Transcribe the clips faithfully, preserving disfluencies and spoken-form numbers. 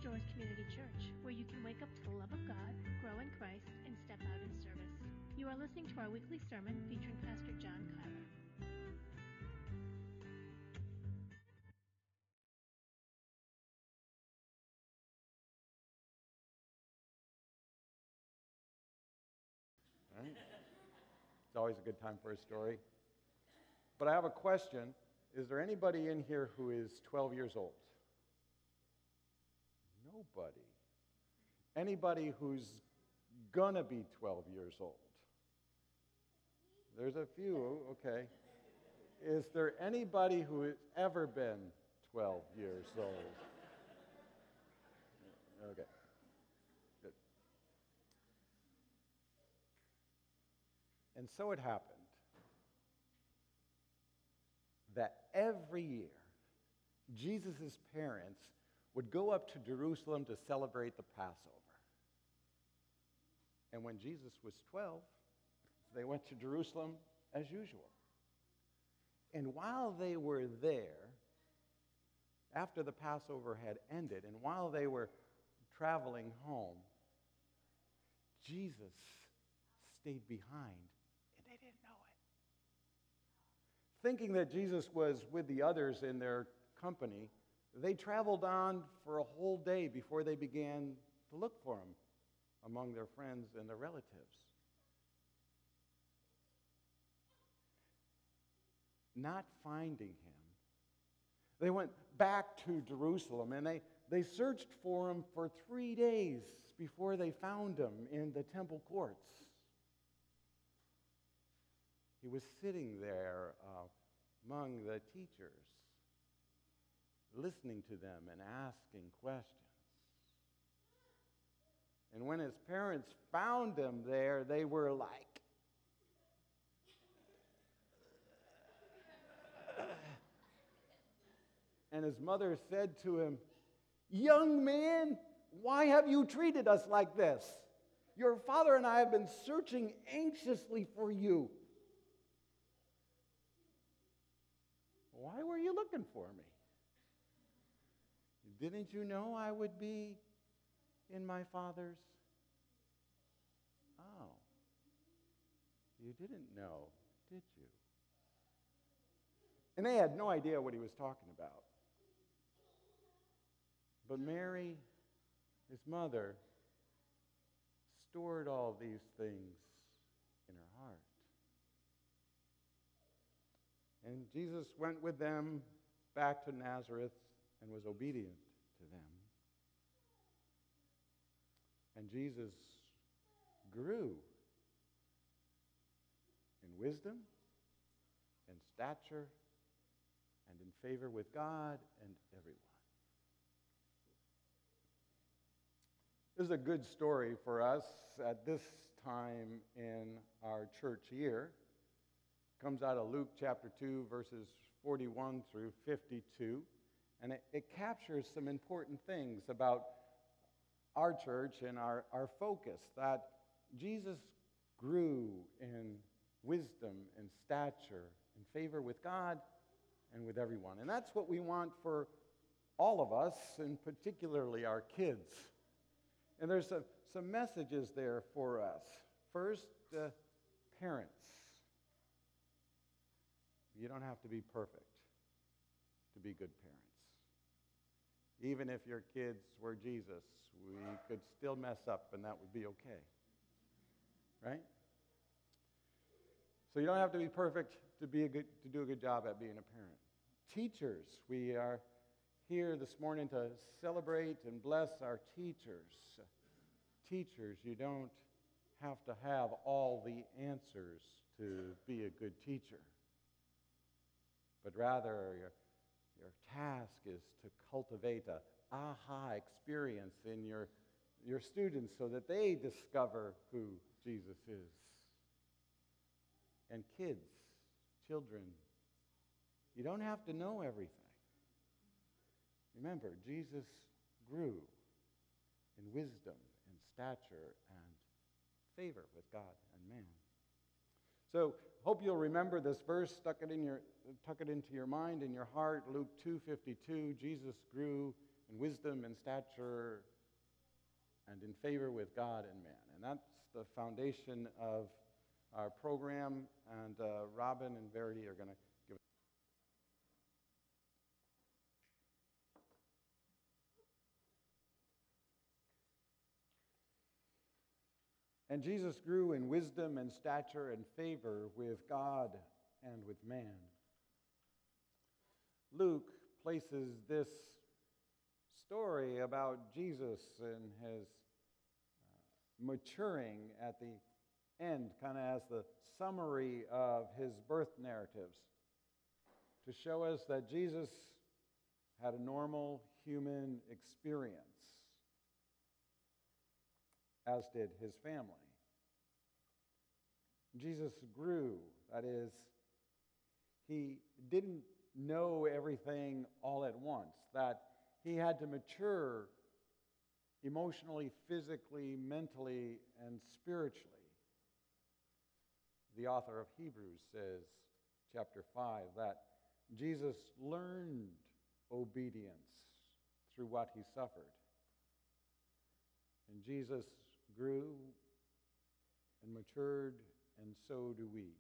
Restored Community Church, where you can wake up to the love of God, grow in Christ, and step out in service. You are listening to our weekly sermon featuring Pastor John Kyler. Right? It's always a good time for a story. But I have a question. Is there anybody in here who is twelve years old? Nobody. Anybody who's gonna be twelve years old? There's a few, okay. Is there anybody who has ever been twelve years old? Okay. Good. And so it happened that every year, Jesus' parents would go up to Jerusalem to celebrate the Passover. And when Jesus was twelve, they went to Jerusalem as usual. And while they were there, after the Passover had ended, and while they were traveling home, Jesus stayed behind, and they didn't know it. Thinking that Jesus was with the others in their company, they traveled on for a whole day before they began to look for him among their friends and their relatives. Not finding him, they went back to Jerusalem, and they, they searched for him for three days before they found him in the temple courts. He was sitting there uh, among the teachers, listening to them and asking questions. And when his parents found him there, they were like, and his mother said to him, "Young man, why have you treated us like this? Your father and I have been searching anxiously for you." "Why were you looking for me? Didn't you know I would be in my Father's?" "Oh, you didn't know, did you?" And they had no idea what he was talking about. But Mary, his mother, stored all these things in her heart. And Jesus went with them back to Nazareth and was obedient to them. And Jesus grew in wisdom and stature and in favor with God and everyone. This is a good story for us at this time in our church year. It comes out of Luke chapter two, verses forty-one through fifty-two. And it, it captures some important things about our church and our, our focus, that Jesus grew in wisdom and stature, in favor with God and with everyone. And that's what we want for all of us, and particularly our kids. And there's a, some messages there for us. First, uh, parents. You don't have to be perfect to be good parents. Even if your kids were Jesus, we could still mess up, and that would be okay. Right? So you don't have to be perfect to be a good to do a good job at being a parent. Teachers, we are here this morning to celebrate and bless our teachers. Teachers, you don't have to have all the answers to be a good teacher, but rather your, your task is to cultivate a aha experience in your, your students so that they discover who Jesus is. And kids, children, you don't have to know everything. Remember, Jesus grew in wisdom and stature and favor with God and man. So, hope you'll remember this verse, tuck it in your, tuck it into your mind and your heart. Luke two fifty-two. Jesus grew in wisdom and stature and in favor with God and man. And that's the foundation of our program. And uh, Robin and Verity are going to give it. And Jesus grew in wisdom and stature and favor with God and with man. Luke places this story about Jesus and his uh, maturing at the end, kind of as the summary of his birth narratives, to show us that Jesus had a normal human experience, as did his family. Jesus grew, that is, he didn't know everything all at once, that he had to mature emotionally, physically, mentally, and spiritually. The author of Hebrews says, chapter five, that Jesus learned obedience through what he suffered. And Jesus grew and matured, and so do we.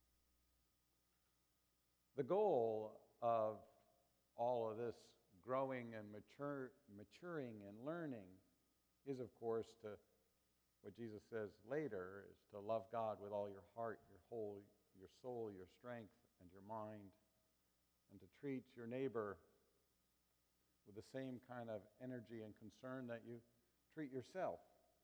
The goal of all of this growing and mature, maturing and learning is, of course, to what Jesus says later, is to love God with all your heart, your whole, your soul, your strength, and your mind, and to treat your neighbor with the same kind of energy and concern that you treat yourself.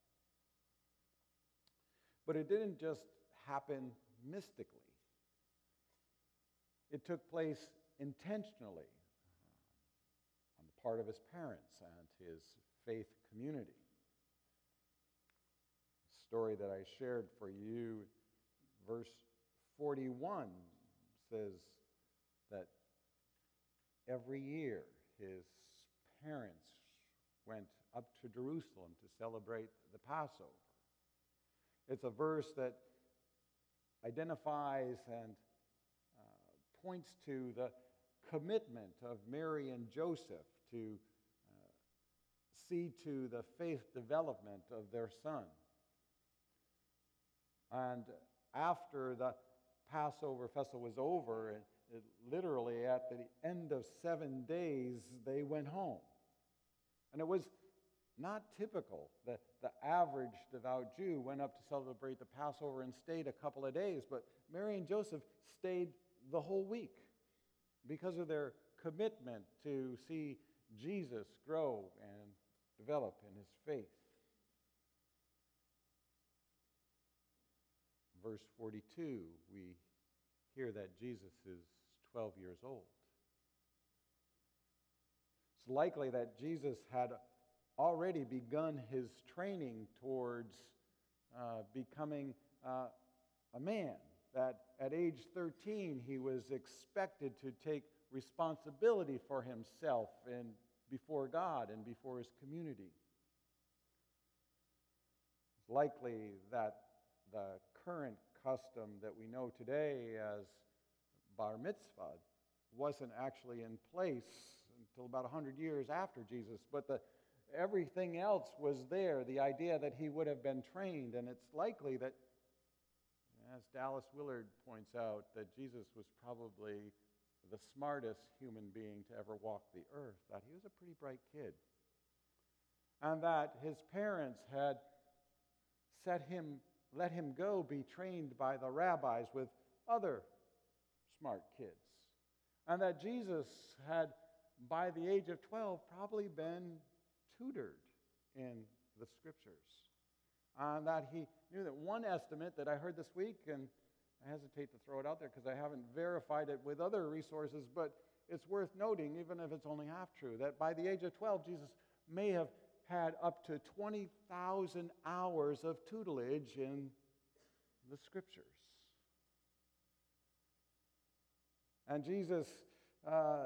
But it didn't just happen mystically. It took place intentionally uh, on the part of his parents and his faith community. The story that I shared for you, verse forty-one, says that every year his parents went up to Jerusalem to celebrate the Passover. It's a verse that identifies and uh, points to the commitment of Mary and Joseph to uh, see to the faith development of their son. And after the Passover festival was over, it, it literally at the end of seven days, they went home. And it was not typical that the average devout Jew went up to celebrate the Passover and stayed a couple of days, but Mary and Joseph stayed the whole week because of their commitment to see Jesus grow and develop in his faith. Verse forty-two, we hear that Jesus is twelve years old. It's likely that Jesus had already begun his training towards uh, becoming uh, a man, that at age thirteen he was expected to take responsibility for himself and before God and before his community. It's likely that the current custom that we know today as bar mitzvah wasn't actually in place until about one hundred years after Jesus, but the everything else was there, the idea that he would have been trained, and it's likely that, as Dallas Willard points out, that Jesus was probably the smartest human being to ever walk the earth, that he was a pretty bright kid, and that his parents had set him, let him go be trained by the rabbis with other smart kids, and that Jesus had, by the age of twelve, probably been tutored in the scriptures. And that he knew that one estimate that I heard this week, and I hesitate to throw it out there because I haven't verified it with other resources, but it's worth noting, even if it's only half true, that by the age of twelve, Jesus may have had up to twenty thousand hours of tutelage in the scriptures. And Jesus uh,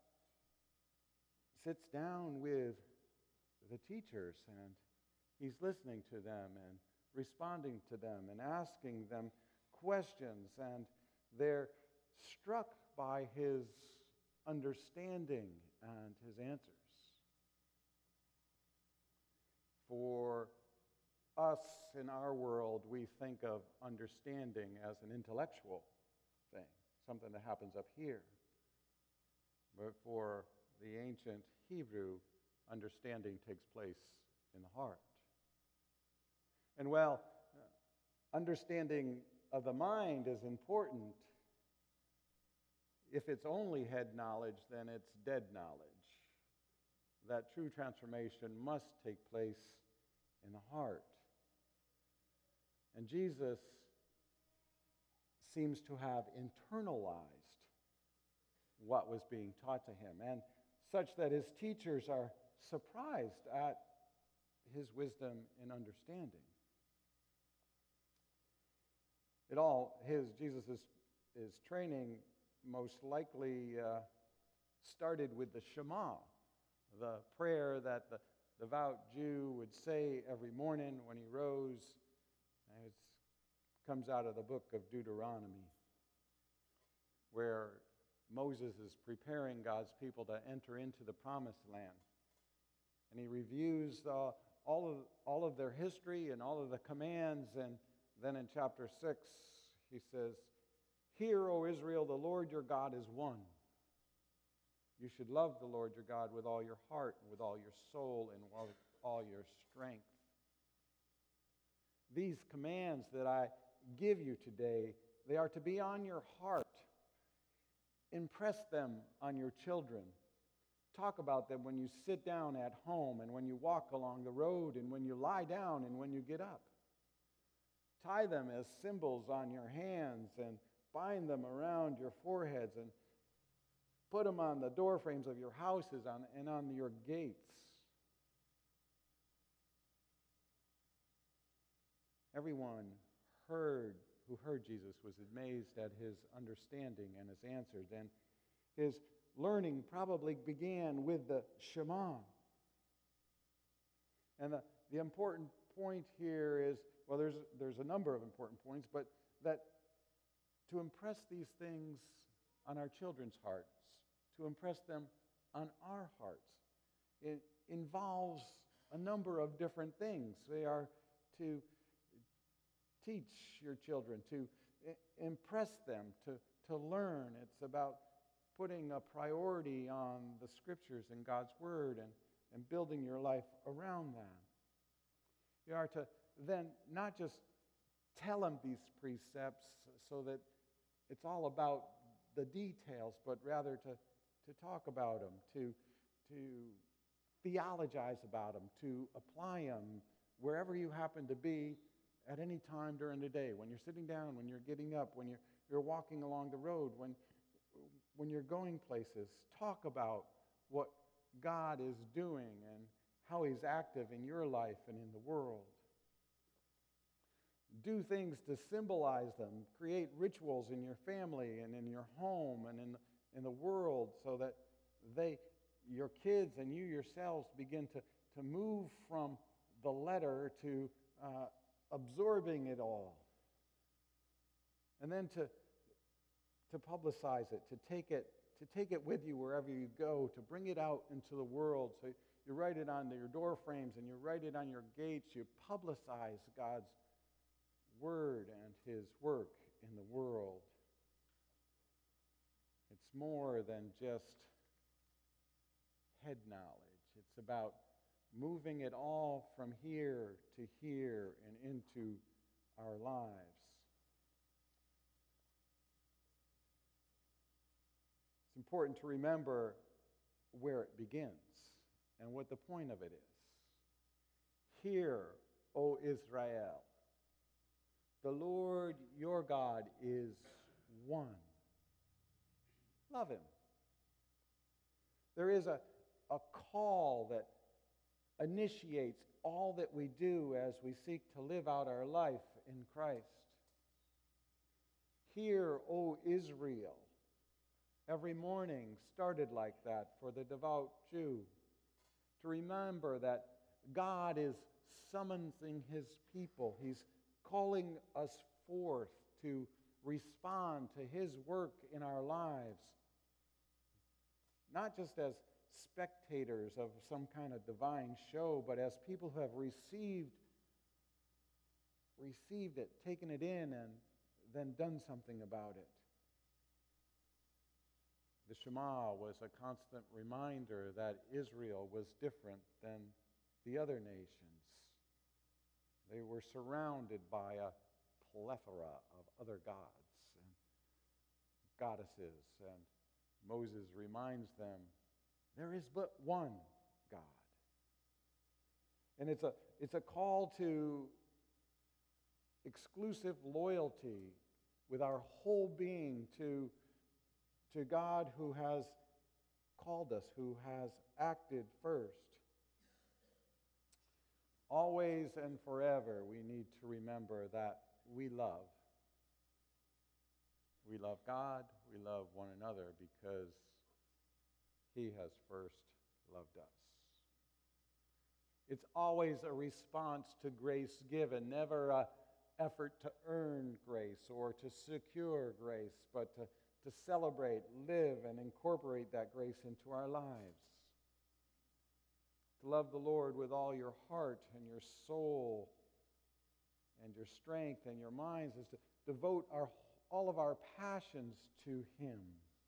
sits down with the teachers, and he's listening to them and responding to them and asking them questions, and they're struck by his understanding and his answers. For us in our world, we think of understanding as an intellectual thing, something that happens up here. But for the ancient Hebrew, understanding takes place in the heart. And while understanding of the mind is important, if it's only head knowledge, then it's dead knowledge. That true transformation must take place in the heart. And Jesus seems to have internalized what was being taught to him, and such that his teachers are surprised at his wisdom and understanding. It all, his, Jesus' his training most likely uh, started with the Shema, the prayer that the devout Jew would say every morning when he rose. It comes out of the book of Deuteronomy, where Moses is preparing God's people to enter into the promised land. And he reviews uh, all of, all of their history and all of the commands. And then in chapter six, he says, "Hear, O Israel, the Lord your God is one. You should love the Lord your God with all your heart, and with all your soul, and with all your strength. These commands that I give you today, they are to be on your heart. Impress them on your children. Talk about them when you sit down at home, and when you walk along the road, and when you lie down, and when you get up. Tie them as symbols on your hands, and bind them around your foreheads, and put them on the door frames of your houses on, and on your gates." Everyone heard who heard Jesus was amazed at his understanding and his answers, and his learning probably began with the Shema. And the, the important point here is, well, there's, there's a number of important points, but that to impress these things on our children's hearts, to impress them on our hearts, it involves a number of different things. They are to teach your children, to impress them, to, to learn. It's about putting a priority on the Scriptures and God's Word, and, and building your life around that. You are to then not just tell them these precepts so that it's all about the details, but rather to, to talk about them, to, to theologize about them, to apply them wherever you happen to be at any time during the day, when you're sitting down, when you're getting up, when you're, you're walking along the road, when, when you're going places. Talk about what God is doing and how he's active in your life and in the world. Do things to symbolize them. Create rituals in your family and in your home and in, in the world, so that they, your kids and you yourselves begin to, to move from the letter to uh, absorbing it all. And then to, to publicize it, to take it, to take it with you wherever you go, to bring it out into the world. So you write it on your door frames and you write it on your gates. You publicize God's Word and his work in the world. It's more than just head knowledge. It's about moving it all from here to here and into our lives. It's important to remember where it begins and what the point of it is. Hear, O Israel, the Lord your God is one. Love him. There is a, a call that initiates all that we do as we seek to live out our life in Christ. Hear, O Israel. Every morning started like that for the devout Jew, to remember that God is summoning his people. He's calling us forth to respond to his work in our lives, not just as spectators of some kind of divine show, but as people who have received, received it, taken it in, and then done something about it. The Shema was a constant reminder that Israel was different than the other nations. They were surrounded by a plethora of other gods and goddesses, and Moses reminds them, there is but one God. And it's a, it's a call to exclusive loyalty with our whole being to, to God who has called us, who has acted first. Always and forever, we need to remember that we love. We love God, we love one another because He has first loved us. It's always a response to grace given, never an effort to earn grace or to secure grace, but to, to celebrate, live, and incorporate that grace into our lives. To love the Lord with all your heart and your soul and your strength and your minds is to devote our, all of our passions to Him.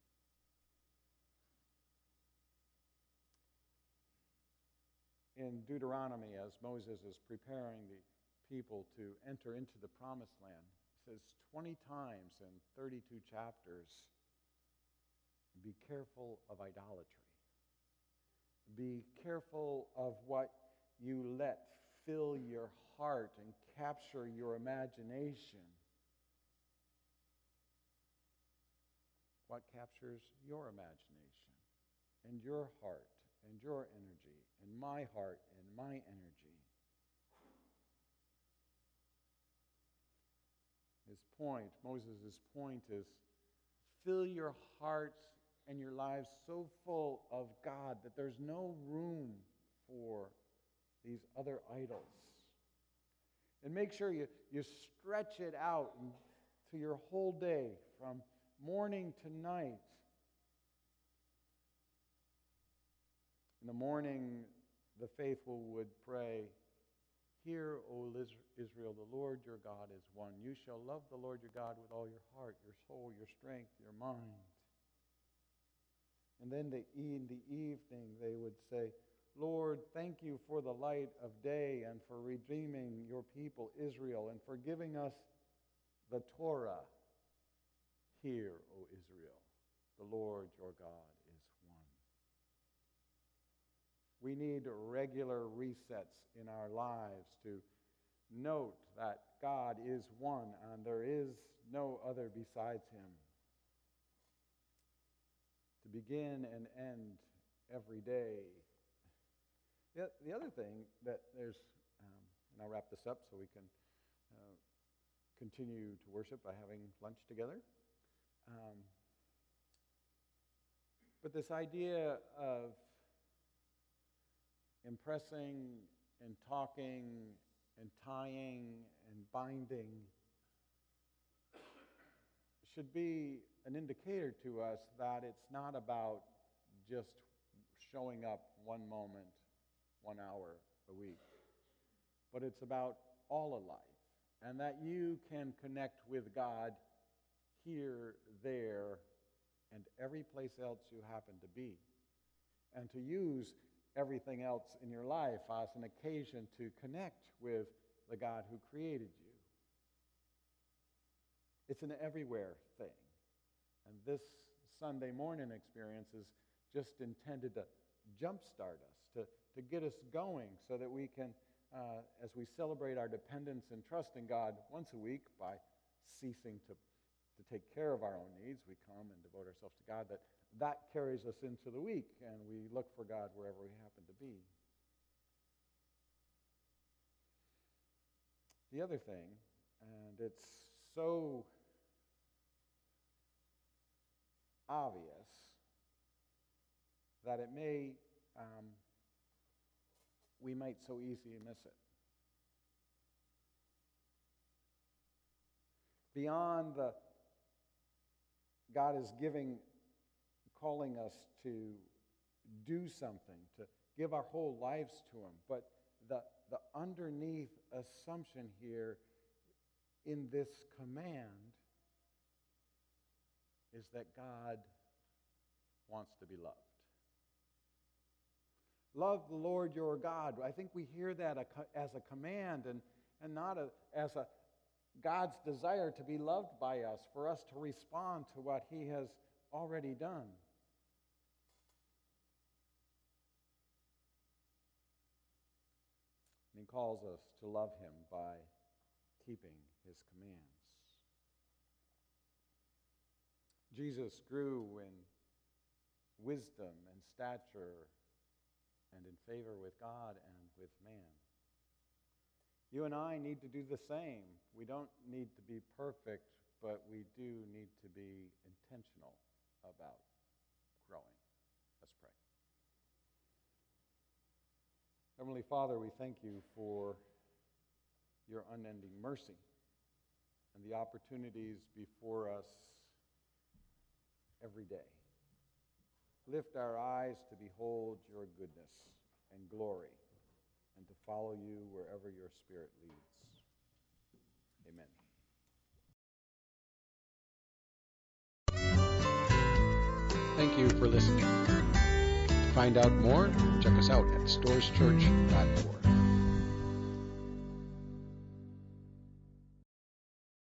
In Deuteronomy, as Moses is preparing the people to enter into the promised land, it says twenty times in thirty-two chapters, be careful of idolatry. Be careful of what you let fill your heart and capture your imagination. What captures your imagination and your heart and your energy and my heart and my energy? His point, Moses' point is, fill your hearts and your lives so full of God that there's no room for these other idols. And make sure you, you stretch it out to your whole day, from morning to night. In the morning, the faithful would pray, hear, O Israel, the Lord your God is one. You shall love the Lord your God with all your heart, your soul, your strength, your mind. And then the, in the evening, they would say, Lord, thank you for the light of day and for redeeming your people, Israel, and for giving us the Torah. Hear, O Israel, the Lord your God is one. We need regular resets in our lives to note that God is one and there is no other besides Him. To begin and end every day. The, the other thing that there's, um, and I'll wrap this up so we can uh, continue to worship by having lunch together. Um, but this idea of impressing and talking and tying and binding should be an indicator to us that it's not about just showing up one moment, one hour a week, but it's about all of life, and that you can connect with God here, there, and every place else you happen to be, and to use everything else in your life as an occasion to connect with the God who created you. It's an everywhere thing. And this Sunday morning experience is just intended to jumpstart us, to, to get us going so that we can, uh, as we celebrate our dependence and trust in God once a week by ceasing to, to take care of our own needs, we come and devote ourselves to God, that that carries us into the week and we look for God wherever we happen to be. The other thing, and it's so obvious that it may, um, we might so easily miss it. Beyond the, God is giving, calling us to do something, to give our whole lives to him. But the, the underneath assumption here in this command is that God wants to be loved. Love the Lord your God. I think we hear that as a command and, and not a, as a God's desire to be loved by us, for us to respond to what he has already done. And he calls us to love him by keeping his commands. Jesus grew in wisdom and stature and in favor with God and with man. You and I need to do the same. We don't need to be perfect, but we do need to be intentional about growing. Let's pray. Heavenly Father, we thank you for your unending mercy and the opportunities before us every day. Lift our eyes to behold your goodness and glory and to follow you wherever your Spirit leads. Amen. Thank you for listening. To find out more, check us out at stores church dot org.